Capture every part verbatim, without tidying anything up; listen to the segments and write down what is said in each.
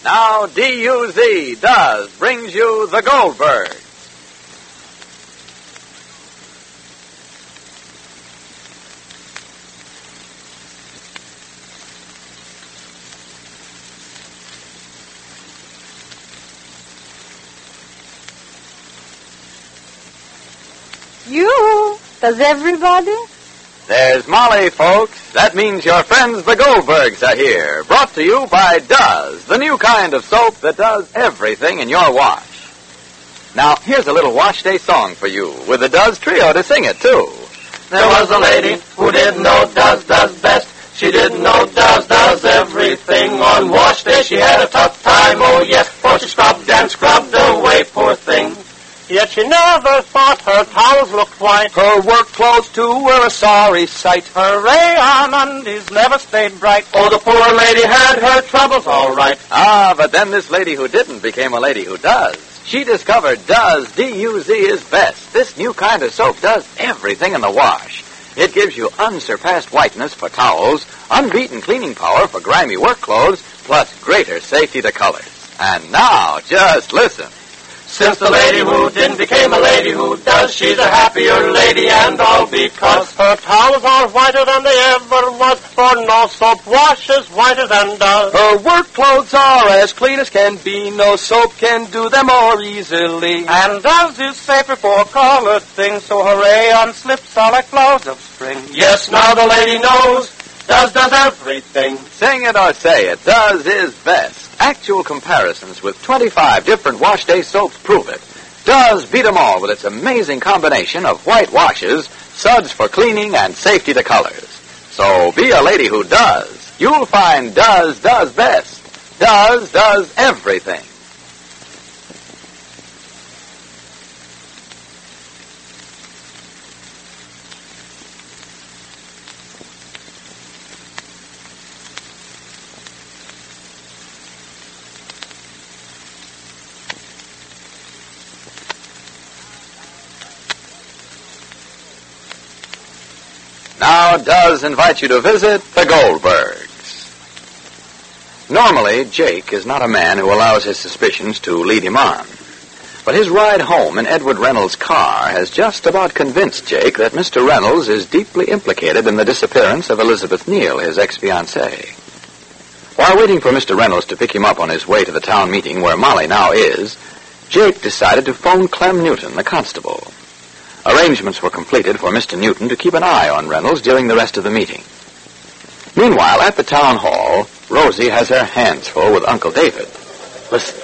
Now D U Z does brings you the Goldberg. You? Does everybody? There's Molly, folks. That means your friends the Goldbergs are here. Brought to you by Does, the new kind of soap that does everything in your wash. Now, here's a little wash day song for you, with the Does Trio to sing it, too. There was a lady who didn't know Does does best. She didn't know Does does everything. On wash day she had a tough time, oh yes, for she scrubbed and scrubbed away, poor thing. Yet she never thought her towels looked white. Her work clothes, too, were a sorry sight. Her rayon undies never stayed bright. Oh, the poor lady had her troubles, all right. Ah, but then this lady who didn't became a lady who does. She discovered Does, D U Z is best. This new kind of soap does everything in the wash. It gives you unsurpassed whiteness for towels, unbeaten cleaning power for grimy work clothes, plus greater safety to colors. And now, just listen. Since the lady who didn't became a lady who does, she's a happier lady, and all because her towels are whiter than they ever was, for no soap washes whiter than Does. Her work clothes are as clean as can be, no soap can do them more easily. And Does is safer for colored things, so her rayon slips are like flowers of spring. Yes, now the lady knows Does does everything. Sing it or say it, Does is best. Actual comparisons with twenty-five different wash day soaps prove it. Does beat them all with its amazing combination of white washes, suds for cleaning, and safety to colors. So be a lady who does. You'll find Does does best. Does does everything. Now Does invite you to visit the Goldbergs. Normally, Jake is not a man who allows his suspicions to lead him on. But his ride home in Edward Reynolds' car has just about convinced Jake that Mister Reynolds is deeply implicated in the disappearance of Elizabeth Neal, his ex-fiancée. While waiting for Mister Reynolds to pick him up on his way to the town meeting where Molly now is, Jake decided to phone Clem Newton, the constable. Arrangements were completed for Mister Newton to keep an eye on Reynolds during the rest of the meeting. Meanwhile, at the town hall, Rosie has her hands full with Uncle David. Listen.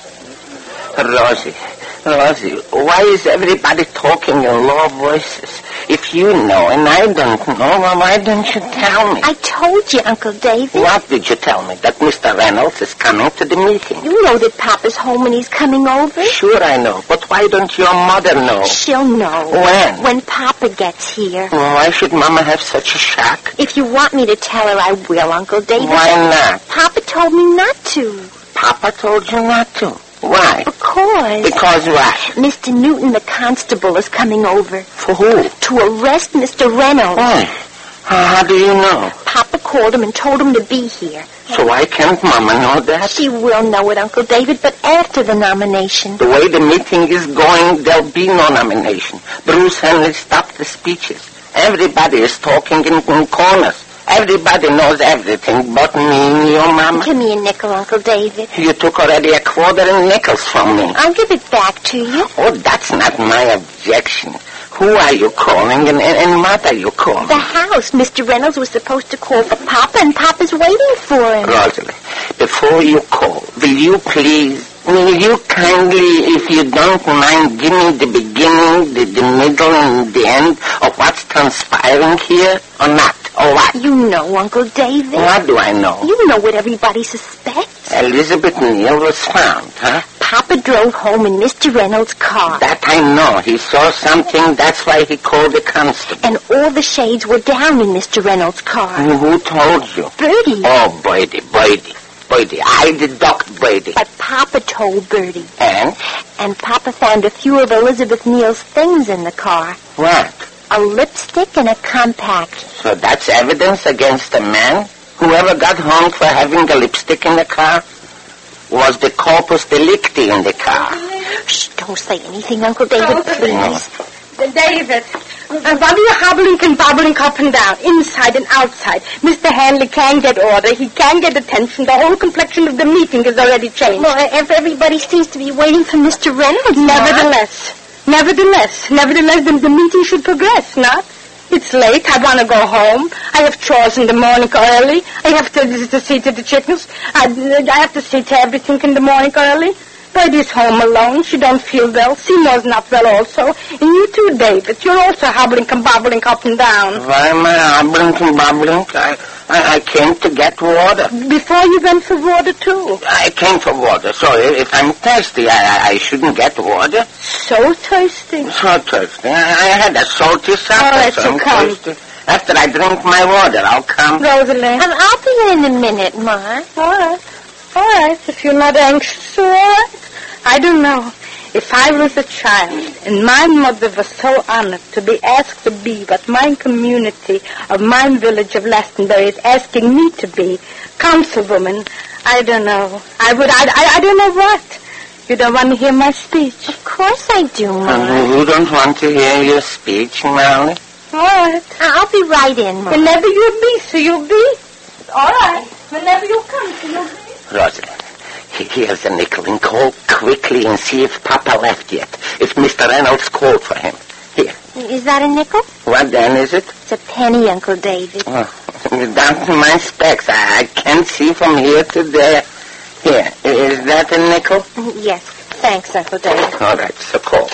Rosie, Rosie, why is everybody talking in low voices? If you know and I don't know, well, why don't you tell me? I told you, Uncle David. What did you tell me? That Mister Reynolds is coming to the meeting. You know that Papa's home and he's coming over. Sure I know, but why don't your mother know? She'll know. When? When Papa gets here. Well, why should Mama have such a shock? If you want me to tell her, I will, Uncle David. Why not? Papa told me not to. Papa told you not to? Why? Because... Because what? Mister Newton, the constable, is coming over. For who? To arrest Mister Reynolds. Oh. How do you know? Papa called him and told him to be here. So why can't Mama know that? She will know it, Uncle David, but after the nomination. The way the meeting is going, there'll be no nomination. Bruce Henley stopped the speeches. Everybody is talking in, in corners. Everybody knows everything but me and your Mama. Give me a nickel, Uncle David. You took already a quarter in nickels from me. I'll give it back to you. Oh, that's not my objection. Who are you calling and, and, and what are you calling? The house. Mister Reynolds was supposed to call for Papa, and Papa's waiting for him. Rosalie, before you call, will you please, will you kindly, if you don't mind, give me the beginning, the, the middle, and the end of what's transpiring here, or not? Or what? You know, Uncle David. What do I know? You know what everybody suspects. Elizabeth Neal was found, huh? Papa drove home in Mister Reynolds' car. That I know. He saw something, that's why he called the constable. And all the shades were down in Mister Reynolds' car. Who, who told you? Bertie. Oh, Bertie, Bertie. Bertie, I deduct Bertie. But Papa told Bertie. And? And Papa found a few of Elizabeth Neal's things in the car. What? A lipstick and a compact. So that's evidence against a man? Whoever got hung for having a lipstick in the car? Was the corpus delicti in the car? Shh, don't say anything, Uncle David, please. David, uh, while you're hobbling and bobbling up and down, inside and outside, Mister Hanley can get order. He can get attention. The whole complexion of the meeting is already changed. Well, if everybody seems to be waiting for Mister Reynolds. Nevertheless, nevertheless, nevertheless, the, the meeting should progress, not? It's late. I want to go home. I have chores in the morning early. I have to, to see to the chickens. I, I have to see to everything in the morning early. Birdie's home alone. She don't feel well. Seymour's not well also. And you too, David. You're also hobbling and bobbling up and down. Why am I hobbling and bobbling? I, I, I came to get water. Before you went for water, too. I came for water, so if I'm thirsty, I, I shouldn't get water. So thirsty. So thirsty. I, I had a salty supper, All right, so so I'm come. thirsty. After I drink my water, I'll come. Rosalie. Um, I'll be in in a minute, Ma. All right. All right. If you're not anxious, all right. I don't know. If I was a child and my mother was so honored to be asked to be what my community of my village of Glastonbury is asking me to be, councilwoman, I don't know. I would, I, I, I don't know what. You don't want to hear my speech? Of course I do, Ma. Uh, you don't want to hear your speech, Molly? All right. I'll be right in, Ma. Whenever you'll be, so you'll be. All right. Whenever you come, so you'll be. Rosalind, here's a nickel, and call quickly and see if Papa left yet. If Mister Reynolds called for him. Here. Is that a nickel? What then is it? It's a penny, Uncle David. Oh, down to my specs. I, I can't see from here to there. Here, is that a nickel? Yes. Thanks, Uncle David. All right, so call.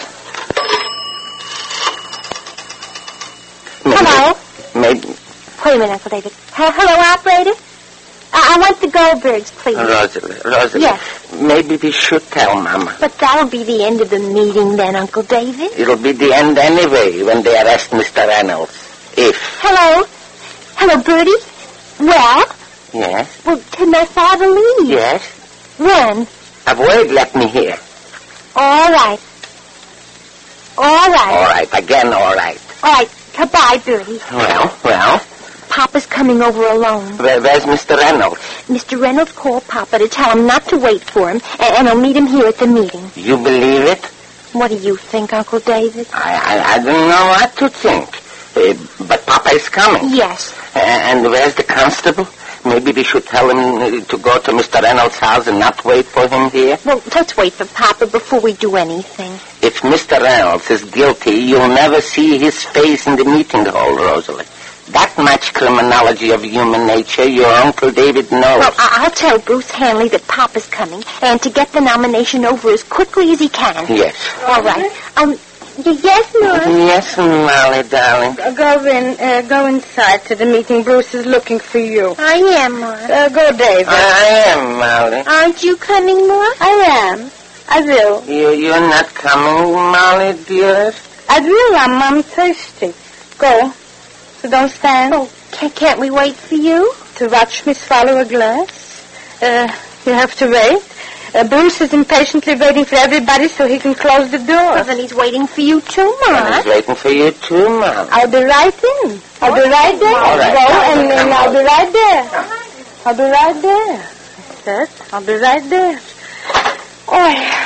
Maybe, Hello? Maybe. Wait a minute, Uncle David. H- Hello, operator? I, I want the Goldbergs, please. Rosalie, Rosalie. Yes. Maybe we should tell Mama. But that'll be the end of the meeting then, Uncle David. It'll be the end anyway when they arrest Mister Reynolds. If. Hello? Hello, Bertie? Well? Yes? Well, can my father leave? Yes? When? Avoid let me hear. All right. All right. All right, again all right. All right. Goodbye, Bertie. Well, well, Papa's coming over alone. where, where's Mister Reynolds? Mister Reynolds called Papa to tell him not to wait for him, and, and I'll meet him here at the meeting. You believe it? What do you think, Uncle David? I, I, I don't know what to think. Uh, but Papa is coming. Yes. Uh, and where's the constable? Maybe we should tell him uh, to go to Mister Reynolds' house and not wait for him here. Well, let's wait for Papa before we do anything. If Mister Reynolds is guilty, you'll never see his face in the meeting hall, Rosalie. That much criminology of human nature your Uncle David knows. Well, I- I'll tell Bruce Hanley that Papa's coming, and to get the nomination over as quickly as he can. Yes. All right. Um, y- yes, Nora? Yes, Molly, darling. Uh, go in. Uh, go inside to the meeting. Bruce is looking for you. I am, Nora. Uh, go, David. I am, Molly. Aren't you coming, Nora? I am. I will. You, you're not coming, Molly, dearest? I will. I'm, I'm thirsty. Go. So don't stand. Oh, can- can't we wait for you? To watch me swallow a glass? Uh, you have to wait. Uh, Bruce is impatiently waiting for everybody so he can close the door. Well, then he's waiting for you too, Ma. He's waiting for you too, Molly. I'll be right in. I'll be right there. All right. Go and then I'll be right there. I'll be right there. That's it. I'll be right there. Oh.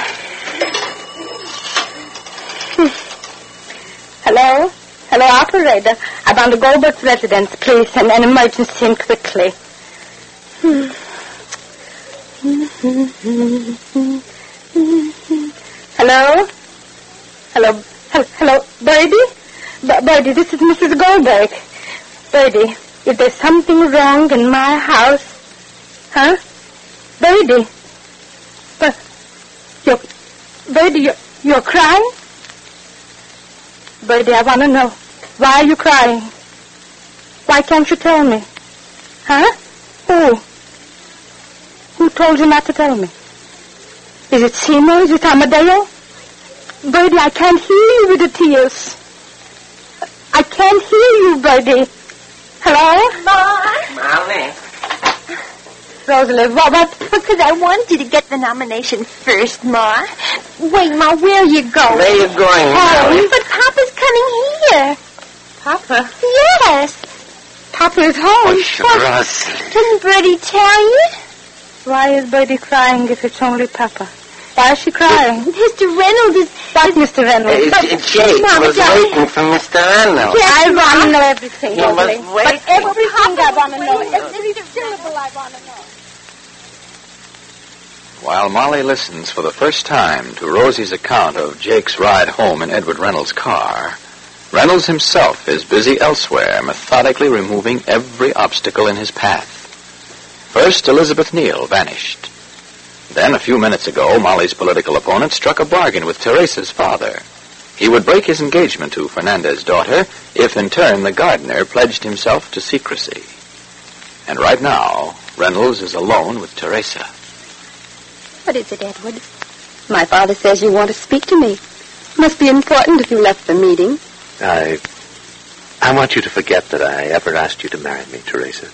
Hello? Hello, operator. I want the Goldberg residence, please, and an emergency and quickly. Hmm. Hello? Hello? Hello, hello, Birdie? B- Birdie, this is Missus Goldberg. Birdie, if there's something wrong in my house... Huh? Birdie? But you're... Birdie, you're, you're crying? Birdie, I want to know. Why are you crying? Why can't you tell me? Huh? Who? Who told you not to tell me? Is it Seymour? Is it Amadeo? Birdie, I can't hear you with the tears. I can't hear you, Birdie. Hello? Molly. Rosalie, what, what? Because I wanted you to get the nomination first, Ma. Wait, Ma, where are you going? Where you going, Molly? Home, but Papa's coming here. Papa? Yes. Papa is home. Oh, Rosalie. Didn't Bertie tell you? Why is Birdie crying if it's only Papa? Why is she crying? Mister Reynolds is... What, Mister Reynolds? Uh, Jake Mama, was Daddy. waiting for Mister Reynolds. I want to know everything, You was Lovely. waiting. But everything I want to know. Every syllable I want to know. While Molly listens for the first time to Rosie's account of Jake's ride home in Edward Reynolds' car, Reynolds himself is busy elsewhere, methodically removing every obstacle in his path. First, Elizabeth Neal vanished. Then, a few minutes ago, Molly's political opponent struck a bargain with Teresa's father. He would break his engagement to Fernandez's daughter if, in turn, the gardener pledged himself to secrecy. And right now, Reynolds is alone with Teresa. What is it, Edward? My father says you want to speak to me. Must be important if you left the meeting. I... I want you to forget that I ever asked you to marry me, Teresa.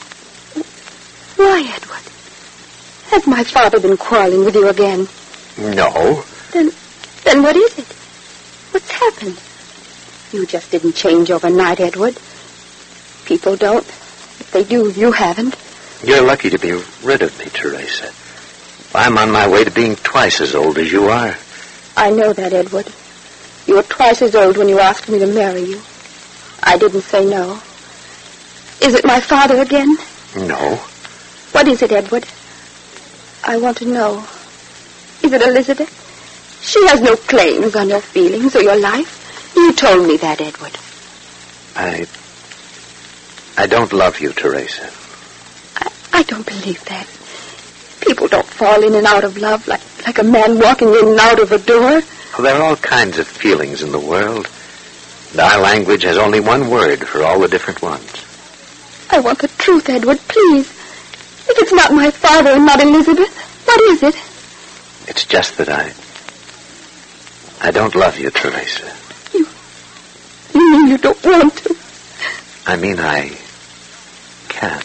Why, Edward? Has my father been quarreling with you again? No. Then, then what is it? What's happened? You just didn't change overnight, Edward. People don't. If they do, you haven't. You're lucky to be rid of me, Teresa. I'm on my way to being twice as old as you are. I know that, Edward. You were twice as old when you asked me to marry you. I didn't say no. Is it my father again? No. What is it, Edward? I want to know. Is it Elizabeth? She has no claims on your feelings or your life. You told me that, Edward. I... I don't love you, Teresa. I, I don't believe that. People don't fall in and out of love like, like a man walking in and out of a door. Well, there are all kinds of feelings in the world. And our language has only one word for all the different ones. I want the truth, Edward, please. If it's not my father and not Elizabeth, what is it? It's just that I... I don't love you, Teresa. You... You mean you don't want to? I mean I... can't.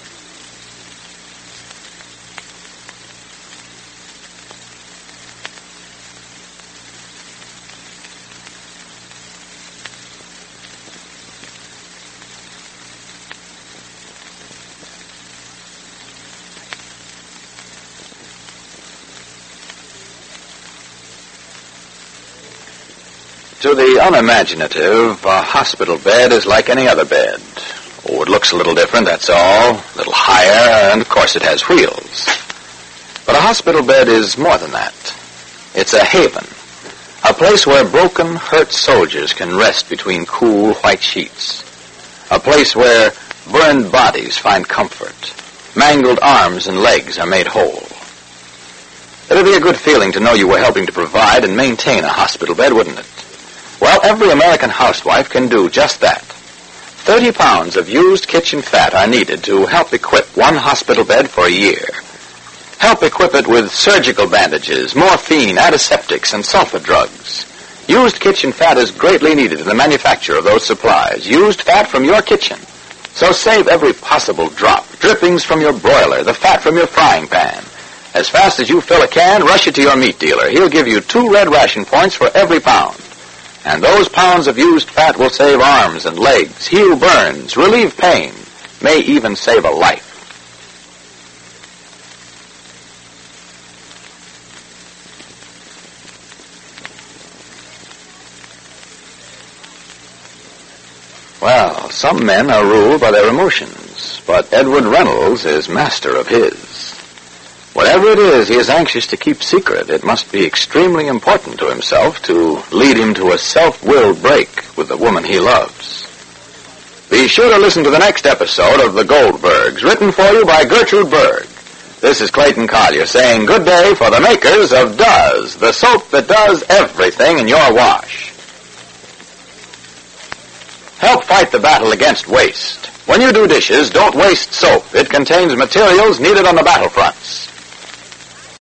To the unimaginative, a hospital bed is like any other bed. Oh, it looks a little different, that's all. A little higher, and of course it has wheels. But a hospital bed is more than that. It's a haven. A place where broken, hurt soldiers can rest between cool, white sheets. A place where burned bodies find comfort. Mangled arms and legs are made whole. It would be a good feeling to know you were helping to provide and maintain a hospital bed, wouldn't it? Well, every American housewife can do just that. Thirty pounds of used kitchen fat are needed to help equip one hospital bed for a year. Help equip it with surgical bandages, morphine, antiseptics, and sulfa drugs. Used kitchen fat is greatly needed in the manufacture of those supplies. Used fat from your kitchen. So save every possible drop. Drippings from your broiler, the fat from your frying pan. As fast as you fill a can, rush it to your meat dealer. He'll give you two red ration points for every pound. And those pounds of used fat will save arms and legs, heal burns, relieve pain, may even save a life. Well, some men are ruled by their emotions, but Edward Reynolds is master of his. Whatever it is he is anxious to keep secret, it must be extremely important to himself to lead him to a self-willed break with the woman he loves. Be sure to listen to the next episode of The Goldbergs, written for you by Gertrude Berg. This is Clayton Collier saying good day for the makers of Does, the soap that does everything in your wash. Help fight the battle against waste. When you do dishes, don't waste soap. It contains materials needed on the battlefronts.